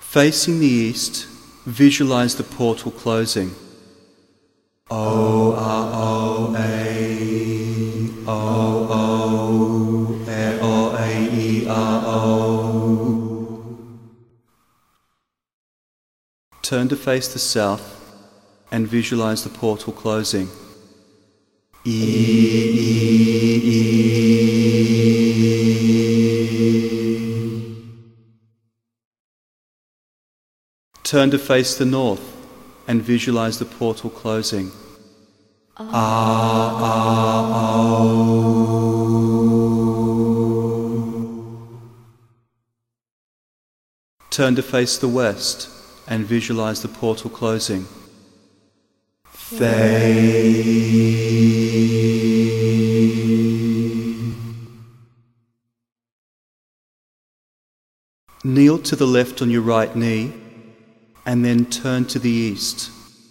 Facing the east, visualize the portal closing. O-R-O-A, O-O, E-O-A-E-R-O. Turn to face the south and visualize the portal closing. Turn to face the north and visualize the portal closing. Turn to face the west and visualize the portal closing. Kneel to the left on your right knee and then turn to the east.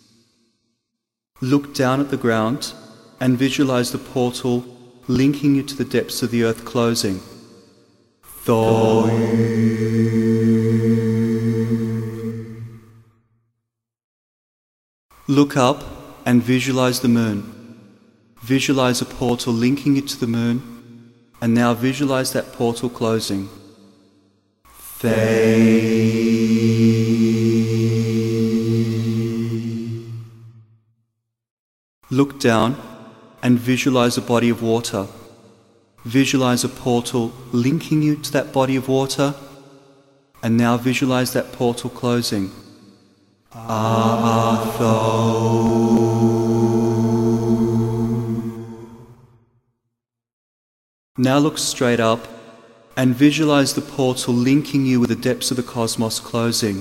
Look down at the ground and visualize the portal linking you to the depths of the earth closing. Look up and visualize the moon. Visualize a portal linking you to the moon, and now visualize that portal closing. Look down and visualize a body of water. Visualize a portal linking you to that body of water, and now visualize that portal closing. Now look straight up and visualize the portal linking you with the depths of the cosmos closing.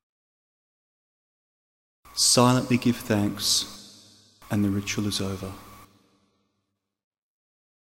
Silently give thanks, and the ritual is over.